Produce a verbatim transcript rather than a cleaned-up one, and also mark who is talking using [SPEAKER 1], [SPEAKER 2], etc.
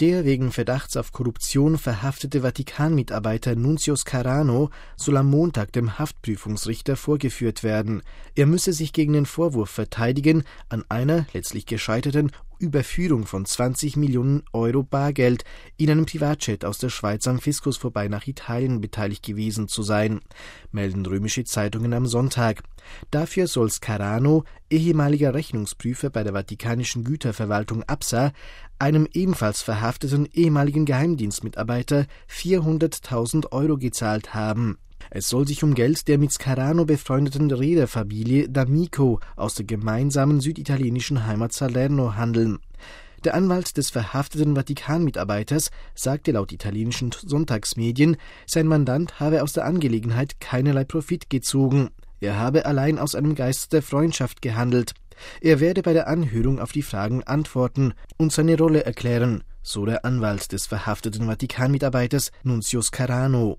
[SPEAKER 1] Der wegen Verdachts auf Korruption verhaftete Vatikan-Mitarbeiter Nuntius Carano soll am Montag dem Haftprüfungsrichter vorgeführt werden. Er müsse sich gegen den Vorwurf verteidigen, an einer, letztlich gescheiterten, Überführung von zwanzig Millionen Euro Bargeld in einem Privatjet aus der Schweiz am Fiskus vorbei nach Italien beteiligt gewesen zu sein, melden römische Zeitungen am Sonntag. Dafür soll Carano, ehemaliger Rechnungsprüfer bei der Vatikanischen Güterverwaltung A B S A, einem ebenfalls verhafteten ehemaligen Geheimdienstmitarbeiter vierhunderttausend Euro gezahlt haben. Es soll sich um Geld der mit Carano befreundeten Reederfamilie D'Amico aus der gemeinsamen süditalienischen Heimat Salerno handeln. Der Anwalt des verhafteten Vatikan-Mitarbeiters sagte laut italienischen Sonntagsmedien, sein Mandant habe aus der Angelegenheit keinerlei Profit gezogen. Er habe allein aus einem Geist der Freundschaft gehandelt. Er werde bei der Anhörung auf die Fragen antworten und seine Rolle erklären, so der Anwalt des verhafteten Vatikan-Mitarbeiters Nuntius Carano.